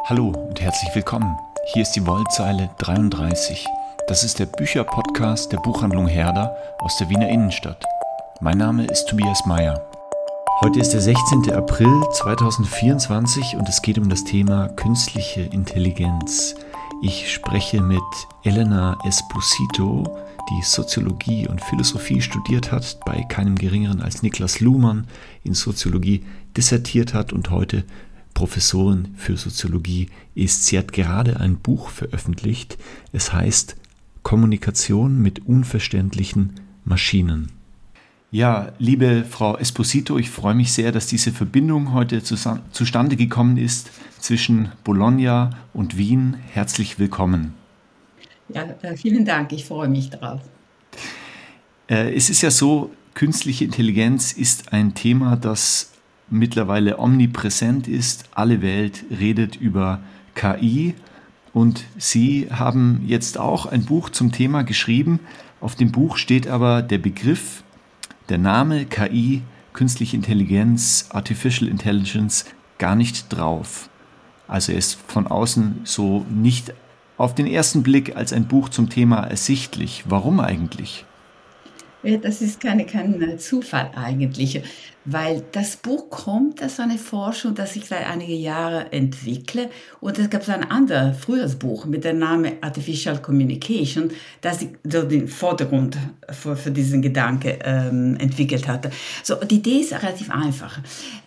Hallo und herzlich willkommen. Hier ist die Wollzeile 33. Das ist der Bücherpodcast der Buchhandlung Herder aus der Wiener Innenstadt. Mein Name ist Tobias Meyer. Heute ist der 16. April 2024 und es geht um das Thema künstliche Intelligenz. Ich spreche mit Elena Esposito, die Soziologie und Philosophie studiert hat, bei keinem Geringeren als Niklas Luhmann in Soziologie dissertiert hat und heute Professorin für Soziologie ist. Sie hat gerade ein Buch veröffentlicht. Es heißt Kommunikation mit unverständlichen Maschinen. Ja, liebe Frau Esposito, ich freue mich sehr, dass diese Verbindung heute zustande gekommen ist zwischen Bologna und Wien. Herzlich willkommen. Ja, vielen Dank, ich freue mich drauf. Es ist ja so, künstliche Intelligenz ist ein Thema, das mittlerweile omnipräsent ist. Alle Welt redet über KI und Sie haben jetzt auch ein Buch zum Thema geschrieben. Auf dem Buch steht aber der Begriff, der Name KI, Künstliche Intelligenz, Artificial Intelligence gar nicht drauf. Also er ist von außen so nicht auf den ersten Blick als ein Buch zum Thema ersichtlich. Warum eigentlich? Das ist kein Zufall eigentlich, weil das Buch kommt aus einer Forschung, das ich seit einigen Jahren entwickle. Und es gab so ein anderes, früheres Buch mit dem Namen Artificial Communication, das so den Vordergrund für diesen Gedanke entwickelt hatte. So, die Idee ist relativ einfach.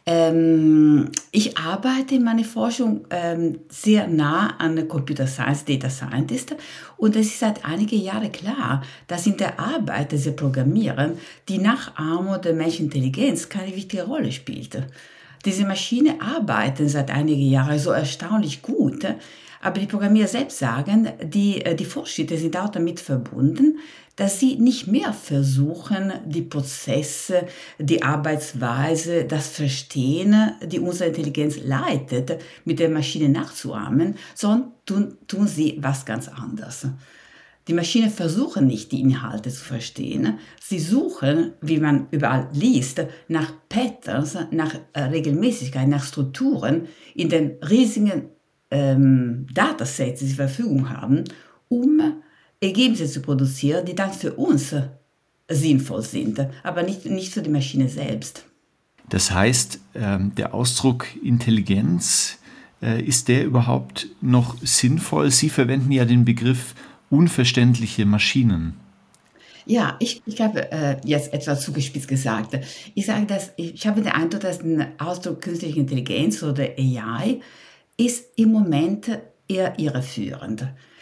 Ich arbeite in meiner Forschung sehr nah an Computer Science, Data Scientist, und es ist seit einigen Jahren klar, dass in der Arbeit des Programmieren die Nachahmung der menschlichen Intelligenz keine wichtige Rolle spielt. Diese Maschinen arbeiten seit einigen Jahren so erstaunlich gut, aber die Programmierer selbst sagen, die Fortschritte sind auch damit verbunden, dass sie nicht mehr versuchen, die Prozesse, die Arbeitsweise, das Verstehen, die unsere Intelligenz leitet, mit der Maschine nachzuahmen, sondern tun sie was ganz anderes. Die Maschinen versuchen nicht, die Inhalte zu verstehen. Sie suchen, wie man überall liest, nach Patterns, nach Regelmäßigkeit, nach Strukturen in den riesigen Datasets, die sie zur Verfügung haben, um Ergebnisse zu produzieren, die dann für uns sinnvoll sind, aber nicht für die Maschine selbst. Das heißt, der Ausdruck Intelligenz, ist der überhaupt noch sinnvoll? Sie verwenden ja den Begriff unverständliche Maschinen. Ja, ich habe jetzt etwas zugespitzt gesagt. Ich habe den Eindruck, dass der Ausdruck künstliche Intelligenz oder AI ist im Moment eher irreführend.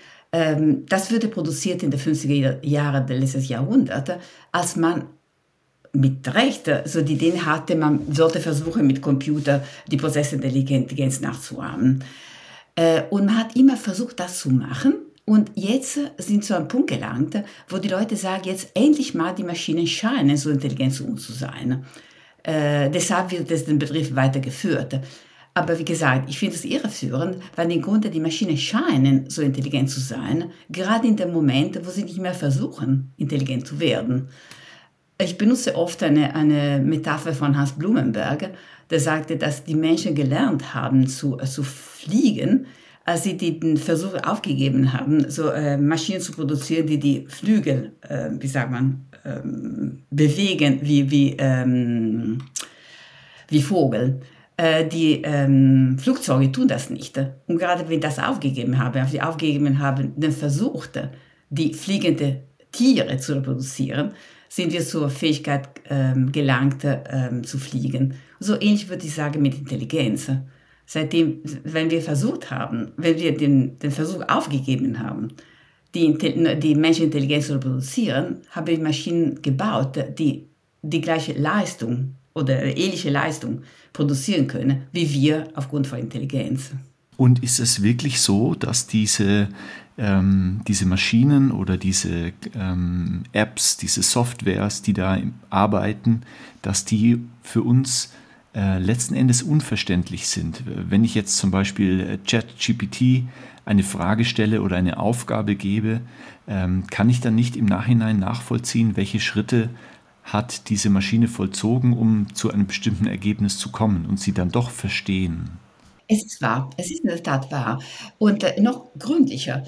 Das wurde produziert in den 50er Jahren des letzten Jahrhunderts, als man mit Recht so die Idee hatte, man sollte versuchen, mit Computer die Prozesse der Intelligenz nachzuahmen. Und man hat immer versucht, das zu machen. Und jetzt sind zu einem Punkt gelangt, wo die Leute sagen, jetzt endlich mal die Maschinen scheinen so intelligent zu uns zu sein. Deshalb wird den Begriff weitergeführt. Aber wie gesagt, ich finde es irreführend, weil im Grunde die Maschinen scheinen so intelligent zu sein, gerade in dem Moment, wo sie nicht mehr versuchen, intelligent zu werden. Ich benutze oft eine Metapher von Hans Blumenberg, der sagte, dass die Menschen gelernt haben zu fliegen, als sie den Versuch aufgegeben haben, so Maschinen zu produzieren, die Flügel, bewegen wie Vogel. Die Flugzeuge tun das nicht. Und gerade wenn sie aufgegeben haben, den Versuch, die fliegenden Tiere zu reproduzieren, sind wir zur Fähigkeit gelangt, zu fliegen. So ähnlich würde ich sagen mit Intelligenz. Seitdem, wenn wir den Versuch aufgegeben haben, die menschliche Intelligenz zu reproduzieren, haben wir Maschinen gebaut, die gleiche Leistung oder ähnliche Leistung produzieren können, wie wir aufgrund von Intelligenz. Und ist es wirklich so, dass diese Maschinen oder diese Apps, diese Softwares, die da arbeiten, dass die für uns letzten Endes unverständlich sind? Wenn ich jetzt zum Beispiel ChatGPT eine Frage stelle oder eine Aufgabe gebe, kann ich dann nicht im Nachhinein nachvollziehen, welche Schritte hat diese Maschine vollzogen, um zu einem bestimmten Ergebnis zu kommen und sie dann doch verstehen? Es ist wahr, es ist in der Tat wahr. Und noch gründlicher,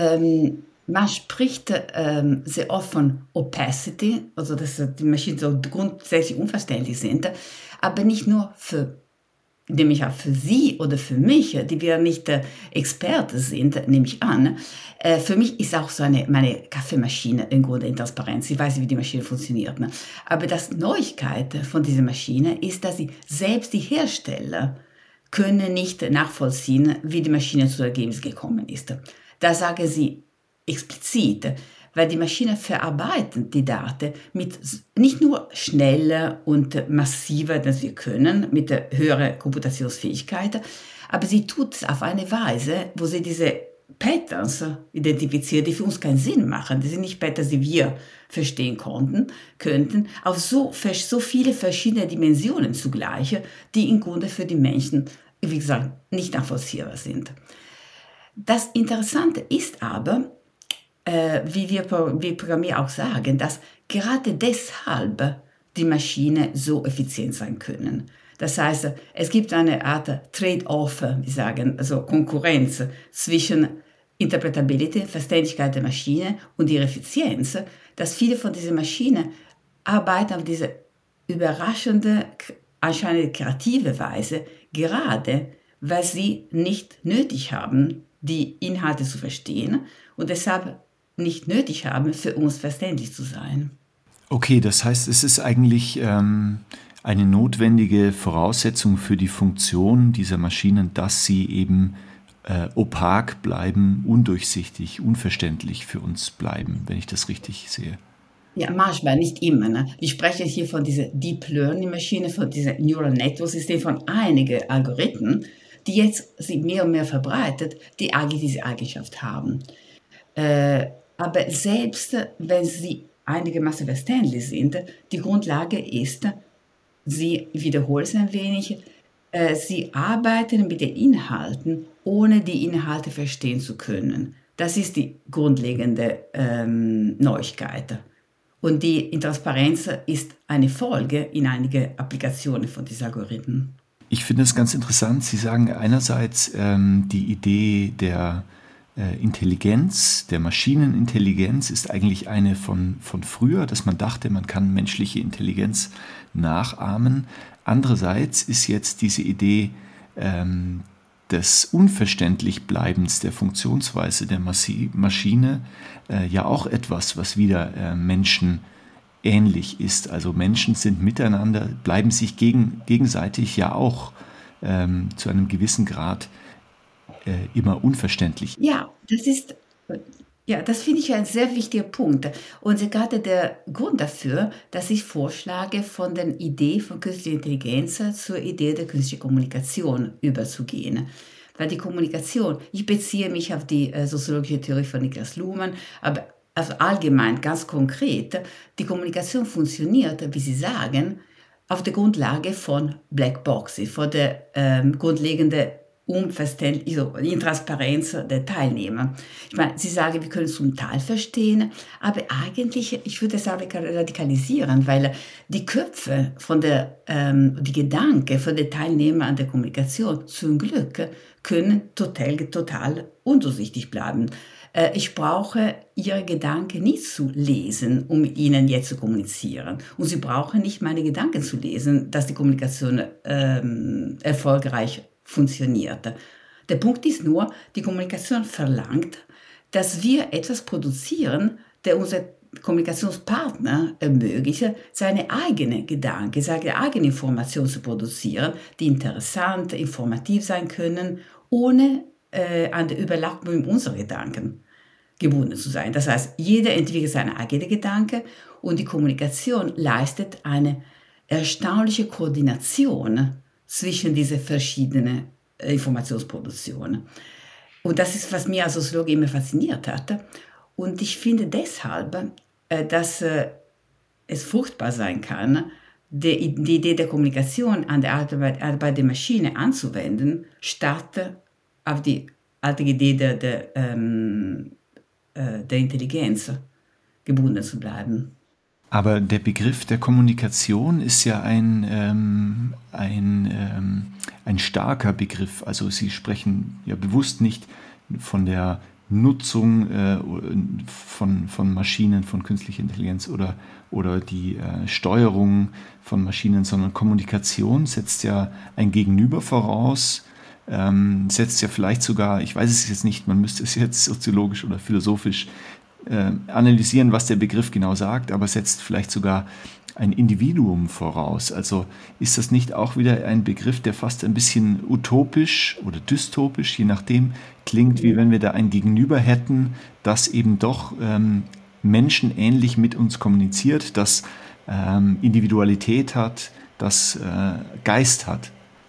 man spricht sehr oft von Opacity, also dass die Maschinen so grundsätzlich unverständlich sind, aber nicht nur für nämlich auch für Sie oder für mich, die wir nicht Experte sind, nehme ich an. Für mich ist auch so meine Kaffeemaschine im Grunde in Transparenz. Ich weiß, wie die Maschine funktioniert. Ne? Aber das Neuigkeit von dieser Maschine ist, dass sie selbst die Hersteller können nicht nachvollziehen, wie die Maschine zu Ergebnis gekommen ist. Da sagen sie explizit, weil die Maschine verarbeitet die Daten mit nicht nur schneller und massiver, als wir können, mit höherer Komputationsfähigkeit, aber sie tut es auf eine Weise, wo sie diese Patterns identifiziert, die für uns keinen Sinn machen. Das sind nicht Patterns, die wir verstehen könnten, auf so viele verschiedene Dimensionen zugleich, die im Grunde für die Menschen, wie gesagt, nicht nachvollziehbar sind. Das Interessante ist aber, wie Programmierer auch sagen, dass gerade deshalb die Maschinen so effizient sein können. Das heißt, es gibt eine Art Trade-off, wir sagen, also Konkurrenz zwischen Interpretability, Verständlichkeit der Maschine und ihrer Effizienz, dass viele von diesen Maschinen arbeiten auf diese überraschende, anscheinend kreative Weise, gerade weil sie nicht nötig haben, die Inhalte zu verstehen und deshalb nicht nötig haben, für uns verständlich zu sein. Okay, das heißt, es ist eigentlich eine notwendige Voraussetzung für die Funktion dieser Maschinen, dass sie eben opak bleiben, undurchsichtig, unverständlich für uns bleiben, wenn ich das richtig sehe. Ja, manchmal, nicht immer. Ne? Wir sprechen hier von dieser Deep Learning Maschine, von diesem Neural Network System, von einigen Algorithmen, die jetzt sich mehr und mehr verbreitet, die eigentlich diese Eigenschaft haben. Aber selbst wenn sie einigermaßen verständlich sind, die Grundlage ist, sie wiederholen es ein wenig, sie arbeiten mit den Inhalten, ohne die Inhalte verstehen zu können. Das ist die grundlegende Neuigkeit. Und die Intransparenz ist eine Folge in einigen Applikationen von diesen Algorithmen. Ich finde es ganz interessant. Sie sagen einerseits die Idee der Intelligenz, der Maschinenintelligenz ist eigentlich eine von früher, dass man dachte, man kann menschliche Intelligenz nachahmen. Andererseits ist jetzt diese Idee des Unverständlichbleibens der Funktionsweise der Maschine ja auch etwas, was wieder Menschen ähnlich ist. Also Menschen sind miteinander, bleiben sich gegenseitig ja auch zu einem gewissen Grad immer unverständlich. Das finde ich ein sehr wichtiger Punkt. Und gerade der Grund dafür, dass ich vorschlage, von der Idee von künstlicher Intelligenz zur Idee der künstlichen Kommunikation überzugehen. Weil die Kommunikation, ich beziehe mich auf die soziologische Theorie von Niklas Luhmann, aber also allgemein, ganz konkret, die Kommunikation funktioniert, wie Sie sagen, auf der Grundlage von Black Boxes, von der grundlegenden Unverständlich, also Intransparenz der Teilnehmer. Ich meine, Sie sagen, wir können es zum Teil verstehen, aber eigentlich, ich würde es auch radikalisieren, weil die Köpfe die Gedanken von den Teilnehmern an der Kommunikation zum Glück können total undurchsichtig bleiben. Ich brauche Ihre Gedanken nicht zu lesen, um mit Ihnen jetzt zu kommunizieren. Und Sie brauchen nicht meine Gedanken zu lesen, dass die Kommunikation erfolgreich funktioniert. Der Punkt ist nur, die Kommunikation verlangt, dass wir etwas produzieren, der unser Kommunikationspartner ermöglicht, seine eigene Gedanken, seine eigene Information zu produzieren, die interessant, informativ sein können, ohne an der Überlappung unserer Gedanken gebunden zu sein. Das heißt, jeder entwickelt seine eigene Gedanken und die Kommunikation leistet eine erstaunliche Koordination zwischen diesen verschiedenen Informationsproduktionen. Und das ist, was mir als Soziologe immer fasziniert hat. Und ich finde deshalb, dass es fruchtbar sein kann, die Idee der Kommunikation an der Arbeit der Maschine anzuwenden, statt auf die alte Idee der Intelligenz gebunden zu bleiben. Aber der Begriff der Kommunikation ist ja ein starker Begriff. Also Sie sprechen ja bewusst nicht von der Nutzung von Maschinen, von künstlicher Intelligenz oder die Steuerung von Maschinen, sondern Kommunikation setzt ja ein Gegenüber voraus, setzt ja vielleicht sogar, ich weiß es jetzt nicht, man müsste es jetzt soziologisch oder philosophisch analysieren, was der Begriff genau sagt, aber setzt vielleicht sogar ein Individuum voraus. Also ist das nicht auch wieder ein Begriff, der fast ein bisschen utopisch oder dystopisch, je nachdem, klingt, wie wenn wir da ein Gegenüber hätten, das eben doch menschenähnlich mit uns kommuniziert, das Individualität hat, das Geist hat.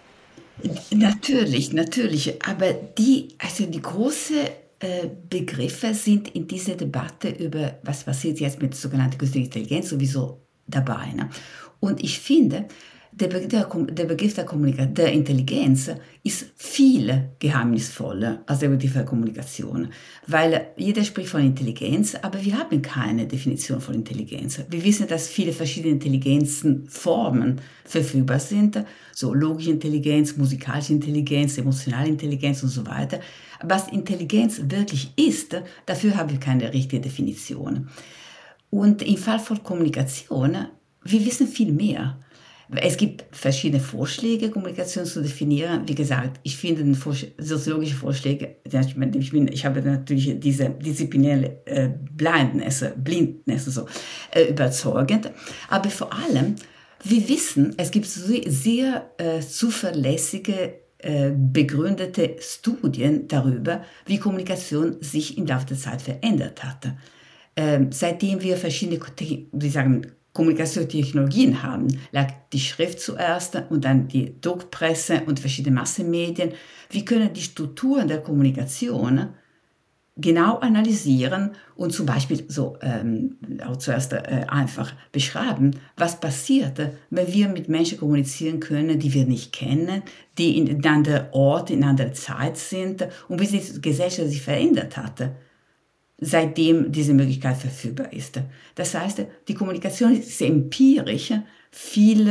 Natürlich, aber die großen Begriffe sind in dieser Debatte über, was passiert jetzt mit sogenannter künstlicher Intelligenz, sowieso dabei. Ne? Und ich finde, der Begriff der Intelligenz ist viel geheimnisvoller als der Begriff der Kommunikation, weil jeder spricht von Intelligenz, aber wir haben keine Definition von Intelligenz. Wir wissen, dass viele verschiedene Intelligenzformen verfügbar sind, so logische Intelligenz, musikalische Intelligenz, emotionale Intelligenz und so weiter. Was Intelligenz wirklich ist, dafür haben wir keine richtige Definition. Und im Fall von Kommunikation, wir wissen viel mehr. Es gibt verschiedene Vorschläge, Kommunikation zu definieren. Wie gesagt, ich finde soziologische Vorschläge, ich habe natürlich diese disziplinäre Blindness so, überzeugend. Aber vor allem, wir wissen, es gibt sehr zuverlässige begründete Studien darüber, wie Kommunikation sich im Laufe der Zeit verändert hat. Seitdem wir verschiedene, Kommunikationstechnologien haben, lag die Schrift zuerst und dann die Druckpresse und verschiedene Massenmedien. Wir können die Strukturen der Kommunikation genau analysieren und zum Beispiel auch zuerst einfach beschreiben, was passiert, wenn wir mit Menschen kommunizieren können, die wir nicht kennen, die in einem anderen Ort, in einer anderen Zeit sind und wie sich die Gesellschaft sich verändert hat, seitdem diese Möglichkeit verfügbar ist. Das heißt, die Kommunikation ist empirisch viel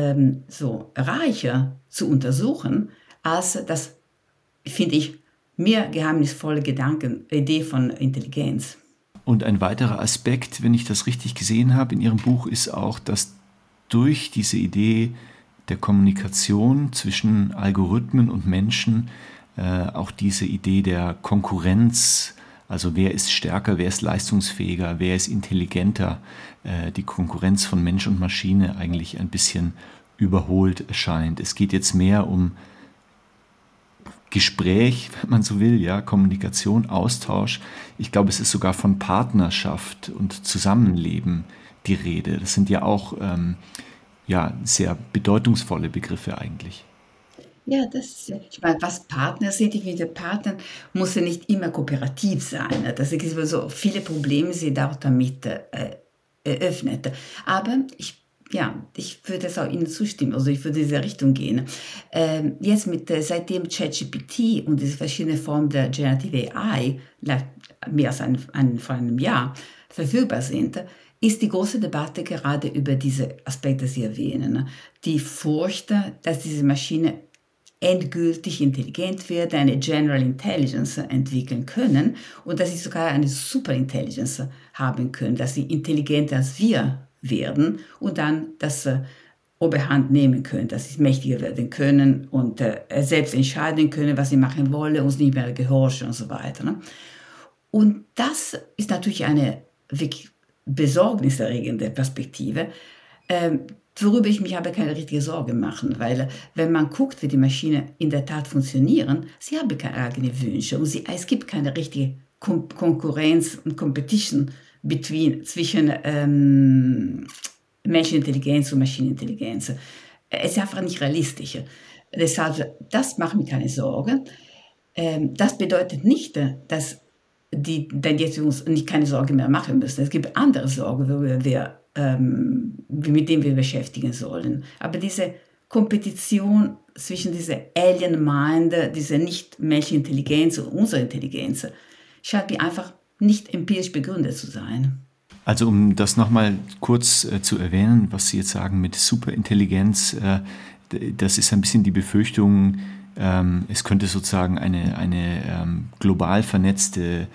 reicher zu untersuchen, als das, finde ich, mehr geheimnisvolle Idee von Intelligenz. Und ein weiterer Aspekt, wenn ich das richtig gesehen habe in Ihrem Buch, ist auch, dass durch diese Idee der Kommunikation zwischen Algorithmen und Menschen auch diese Idee der Konkurrenz, also wer ist stärker, wer ist leistungsfähiger, wer ist intelligenter, die Konkurrenz von Mensch und Maschine eigentlich ein bisschen überholt erscheint. Es geht jetzt mehr um Gespräch, wenn man so will, ja, Kommunikation, Austausch. Ich glaube, es ist sogar von Partnerschaft und Zusammenleben die Rede. Das sind ja auch sehr bedeutungsvolle Begriffe eigentlich. Ja, ich meine, was Partner sind, ich finde, Partner muss ja nicht immer kooperativ sein. Das ist so viele Probleme sind auch damit eröffnet. Aber ich würde es auch Ihnen zustimmen, also ich würde in diese Richtung gehen. Jetzt seitdem ChatGPT und diese verschiedenen Formen der Generative AI mehr als vor einem Jahr verfügbar sind, ist die große Debatte gerade über diese Aspekte, die Sie erwähnen. Die Furcht, dass diese Maschine endgültig intelligent wird, eine General Intelligence entwickeln können und dass sie sogar eine Superintelligence haben können, dass sie intelligenter als wir werden und dann das Oberhand nehmen können, dass sie mächtiger werden können und selbst entscheiden können, was sie machen wollen, uns nicht mehr gehorchen und so weiter. Ne? Und das ist natürlich eine wirklich besorgniserregende Perspektive, worüber ich mich aber keine richtige Sorge machen, weil wenn man guckt, wie die Maschinen in der Tat funktionieren, sie haben keine eigenen Wünsche und es gibt keine richtige Konkurrenz und Competition zwischen Menschenintelligenz und Maschinenintelligenz. Es ist einfach nicht realistisch. Deshalb, das macht mir keine Sorge. Das bedeutet nicht, dass jetzt uns nicht keine Sorge mehr machen müssen. Es gibt andere Sorgen, mit denen wir beschäftigen sollen. Aber diese Kompetition zwischen dieser Alien Mind, dieser Nicht-Menschenintelligenz und unserer Intelligenz, scheint mir einfach nicht empirisch begründet zu sein. Also um das nochmal kurz zu erwähnen, was Sie jetzt sagen mit Superintelligenz, das ist ein bisschen die Befürchtung, es könnte sozusagen eine global vernetzte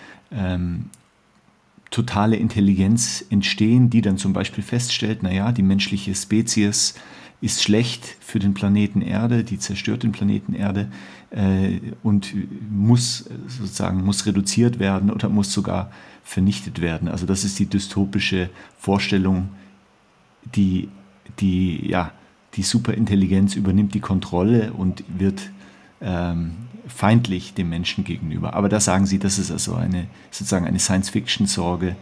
totale Intelligenz entstehen, die dann zum Beispiel feststellt, naja, die menschliche Spezies ist schlecht für den Planeten Erde, die zerstört den Planeten Erde und muss reduziert werden oder muss sogar vernichtet werden. Also das ist die dystopische Vorstellung, die Superintelligenz übernimmt die Kontrolle und wird feindlich dem Menschen gegenüber. Aber da sagen Sie, das ist also eine Science-Fiction-Sorge.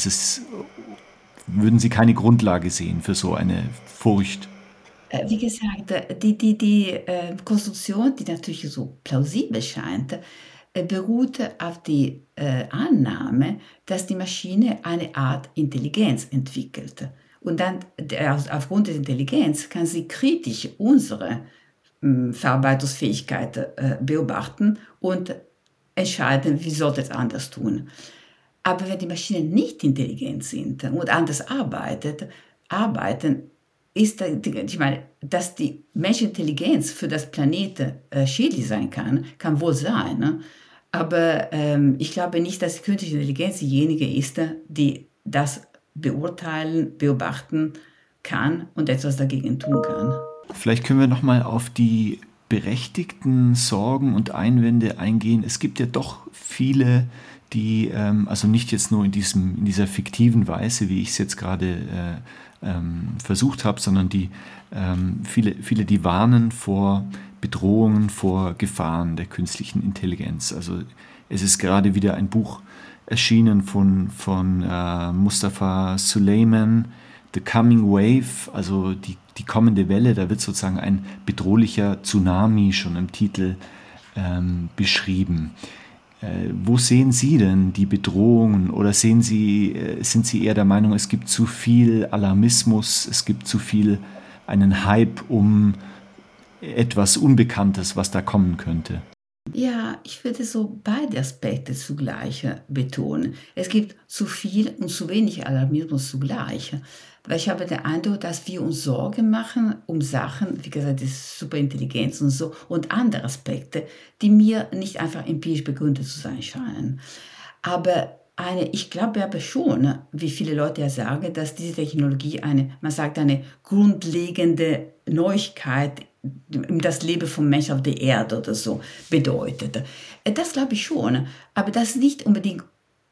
Würden Sie keine Grundlage sehen für so eine Furcht? Wie gesagt, die Konstruktion, die natürlich so plausibel scheint, beruht auf die Annahme, dass die Maschine eine Art Intelligenz entwickelt. Und dann aufgrund der Intelligenz kann sie kritisch unsere Verarbeitungsfähigkeit beobachten und entscheiden, wie sollte es anders tun. Aber wenn die Maschinen nicht intelligent sind und anders arbeiten, ich meine, dass die menschliche Intelligenz für das Planeten schädlich sein kann wohl sein. Ne? Aber ich glaube nicht, dass die künstliche Intelligenz diejenige ist, die das beurteilen, beobachten kann und etwas dagegen tun kann. Vielleicht können wir nochmal auf die berechtigten Sorgen und Einwände eingehen. Es gibt ja doch viele, die, also nicht jetzt nur in dieser fiktiven Weise, wie ich es jetzt gerade versucht habe, sondern viele, die warnen vor Bedrohungen, vor Gefahren der künstlichen Intelligenz. Also es ist gerade wieder ein Buch erschienen von Mustafa Suleyman, The Coming Wave, also die kommende Welle. Da wird sozusagen ein bedrohlicher Tsunami schon im Titel beschrieben. Wo sehen Sie denn die Bedrohungen oder sind Sie eher der Meinung, es gibt zu viel Alarmismus, es gibt zu viel einen Hype um etwas Unbekanntes, was da kommen könnte? Ja, ich würde so beide Aspekte zugleich betonen. Es gibt zu viel und zu wenig Alarmismus zugleich. Weil ich habe den Eindruck, dass wir uns Sorgen machen um Sachen, wie gesagt, die Superintelligenz und so, und andere Aspekte, die mir nicht einfach empirisch begründet zu sein scheinen. Aber ich glaube aber schon, wie viele Leute ja sagen, dass diese Technologie eine grundlegende Neuigkeit in das Leben vom Menschen auf der Erde oder so bedeutet. Das glaube ich schon, aber das ist nicht unbedingt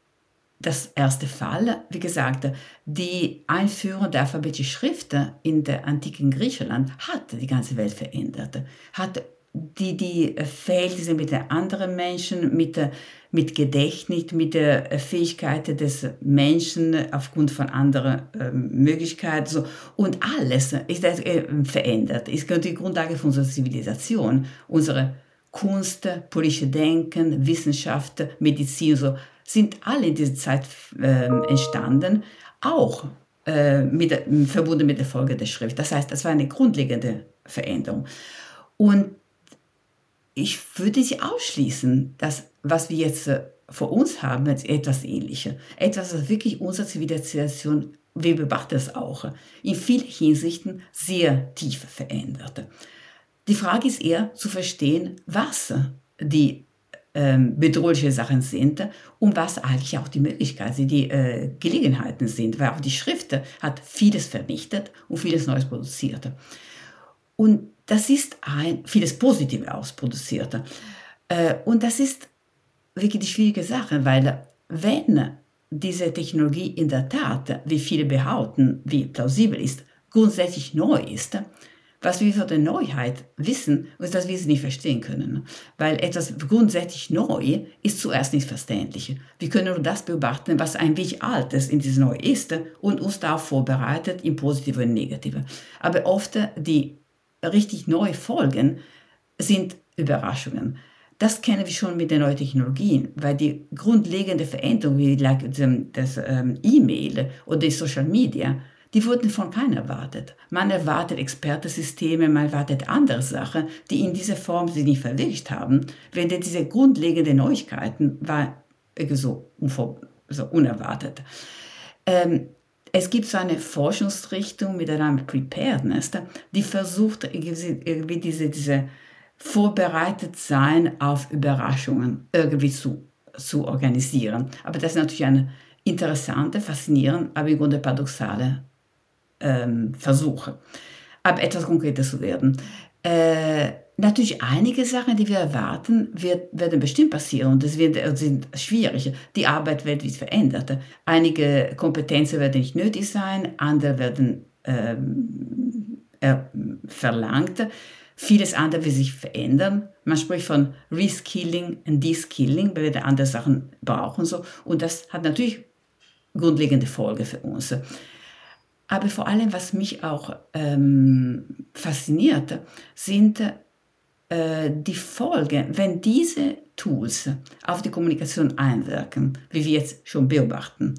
das erste Fall. Wie gesagt, die Einführung der alphabetischen Schrift in der antiken Griechenland hat die ganze Welt verändert, hat die Verhältnisse mit den anderen Menschen, mit Gedächtnis, mit der Fähigkeit des Menschen aufgrund von anderen Möglichkeiten. So. Und alles ist verändert. Es ist die Grundlage von unserer Zivilisation, unsere Kunst, politische Denken, Wissenschaft, Medizin, so sind alle in dieser Zeit entstanden, auch verbunden mit der Folge der Schrift. Das heißt, das war eine grundlegende Veränderung. Und ich würde sie ausschließen, dass was wir jetzt vor uns haben, ist etwas Ähnliches. Etwas, was wirklich unsere Zivilisation, wir beobachten es auch, in vielen Hinsichten sehr tief verändert. Die Frage ist eher zu verstehen, was die bedrohliche Sachen sind und was eigentlich auch die Möglichkeiten, die Gelegenheiten sind, weil auch die Schrift hat vieles vernichtet und vieles Neues produziert. Und das ist vieles Positives ausproduziert. Und das ist wirklich die schwierige Sache, weil wenn diese Technologie in der Tat, wie viele behaupten, wie plausibel ist, grundsätzlich neu ist, was wir von der Neuheit wissen, ist, dass wir sie nicht verstehen können. Weil etwas grundsätzlich neu ist zuerst nicht verständlich. Wir können nur das beobachten, was ein wenig Altes in diesem Neu ist und uns darauf vorbereitet, in positive und negative. Aber oft die richtig neue Folgen sind Überraschungen. Das kennen wir schon mit den neuen Technologien, weil die grundlegende Veränderung, wie das E-Mail oder die Social Media, die wurden von keinem erwartet. Man erwartet Expertensysteme, man erwartet andere Sachen, die in dieser Form sich nicht verwirklicht haben, wenn diese grundlegenden Neuigkeiten waren so unerwartet. Es gibt so eine Forschungsrichtung mit der Name Preparedness, die versucht, irgendwie diese vorbereitet sein auf Überraschungen irgendwie zu organisieren. Aber das ist natürlich eine interessante, faszinierende, aber im Grunde paradoxale Versuche. Aber etwas konkreter zu werden. Natürlich einige Sachen, die wir erwarten, werden bestimmt passieren und sind schwierig. Die Arbeit wird verändert. Einige Kompetenzen werden nicht nötig sein, andere werden verlangt. Vieles andere wird sich verändern. Man spricht von Reskilling und Deskilling, weil wir andere Sachen brauchen. So. Und das hat natürlich grundlegende Folgen für uns. Aber vor allem, was mich auch fasziniert, sind die Folgen, wenn diese Tools auf die Kommunikation einwirken, wie wir jetzt schon beobachten.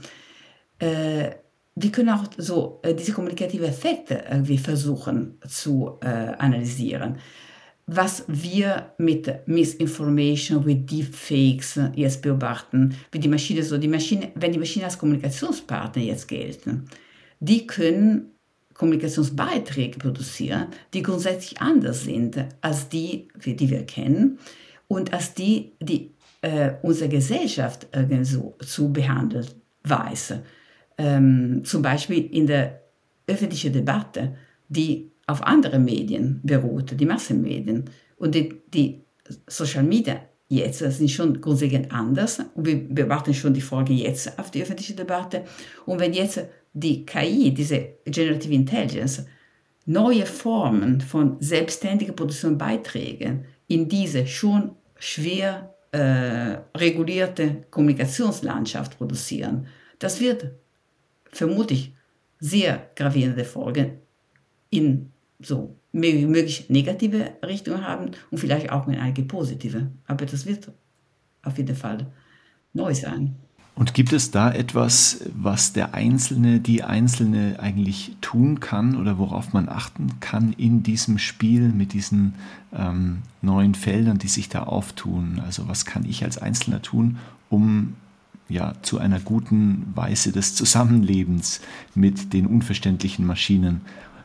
Wir können auch so diese kommunikativen Effekte irgendwie versuchen zu analysieren. Was wir mit Misinformation, mit Deepfakes jetzt beobachten, wie wenn die Maschinen als Kommunikationspartner jetzt gelten, die können Kommunikationsbeiträge produzieren, die grundsätzlich anders sind als die wir kennen und als die unsere Gesellschaft so zu behandeln weiß. Zum Beispiel in der öffentlichen Debatte, die auf andere Medien beruht, die Massenmedien. Und die Social Media jetzt sind schon grundlegend anders und wir beobachten schon die Folge jetzt auf die öffentliche Debatte. Und wenn jetzt die KI, diese Generative Intelligence, neue Formen von selbstständiger Produktion Beiträgen in diese schon schwer regulierte Kommunikationslandschaft produzieren, das wird vermutlich sehr gravierende Folgen in so möglich negative Richtung haben und vielleicht auch in einige positive. Aber das wird auf jeden Fall neu sein. Und gibt es da etwas, was die Einzelne eigentlich tun kann oder worauf man achten kann in diesem Spiel mit diesen neuen Feldern, die sich da auftun? Also was kann ich als Einzelner tun, um zu einer guten Weise des Zusammenlebens mit den unverständlichen Maschinen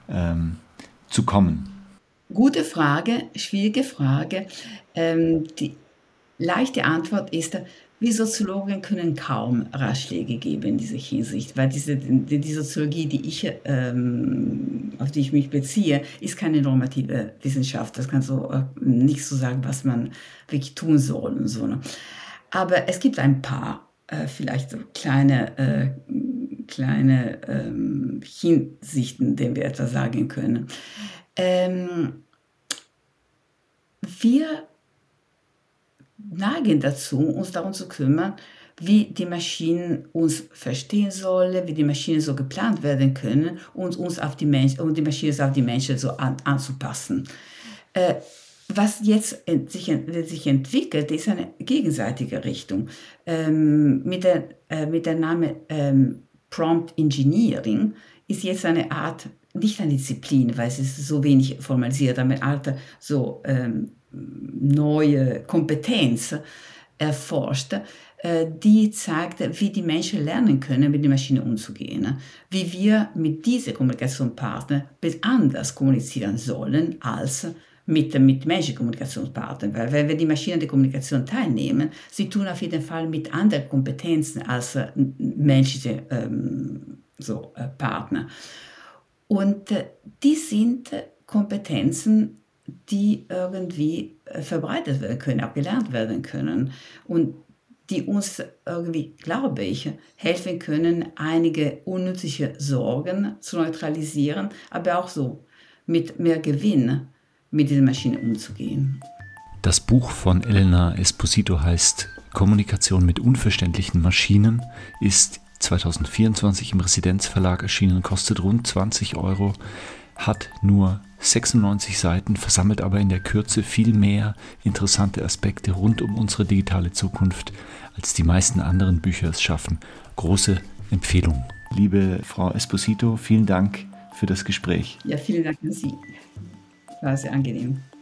zu kommen? Gute Frage, schwierige Frage. Die leichte Antwort ist, wir Soziologen können kaum Ratschläge geben in dieser Hinsicht, weil die Soziologie, auf die ich mich beziehe, ist keine normative Wissenschaft. Das kann so nicht so sagen, was man wirklich tun soll und so. Ne? Aber es gibt ein paar vielleicht so kleine Hinsichten, denen wir etwas sagen können. Wir neigen dazu, uns darum zu kümmern, wie die Maschinen uns verstehen sollen, wie die Maschinen so geplant werden können und uns auf die Maschinen auf die Menschen so anzupassen. Was jetzt sich entwickelt, ist eine gegenseitige Richtung. Mit der Name Prompt Engineering ist jetzt eine Art, nicht eine Disziplin, weil es ist so wenig formalisiert, aber eine Art so neue Kompetenz erforscht, die zeigt, wie die Menschen lernen können, mit den Maschinen umzugehen, wie wir mit diesen Kommunikationspartnern anders kommunizieren sollen als mit menschlichen Kommunikationspartnern. Weil wenn die Maschinen an der Kommunikation teilnehmen, sie tun auf jeden Fall mit anderen Kompetenzen als menschliche Partner. Und die sind Kompetenzen, die irgendwie verbreitet werden können, auch gelernt werden können und die uns irgendwie, glaube ich, helfen können, einige unnützliche Sorgen zu neutralisieren, aber auch so mit mehr Gewinn mit diesen Maschinen umzugehen. Das Buch von Elena Esposito heißt Kommunikation mit unverständlichen Maschinen, ist 2024 im Residenzverlag erschienen, kostet rund 20 €, hat nur 96 Seiten, versammelt aber in der Kürze viel mehr interessante Aspekte rund um unsere digitale Zukunft, als die meisten anderen Bücher es schaffen. Große Empfehlung. Liebe Frau Esposito, vielen Dank für das Gespräch. Ja, vielen Dank an Sie. War sehr angenehm.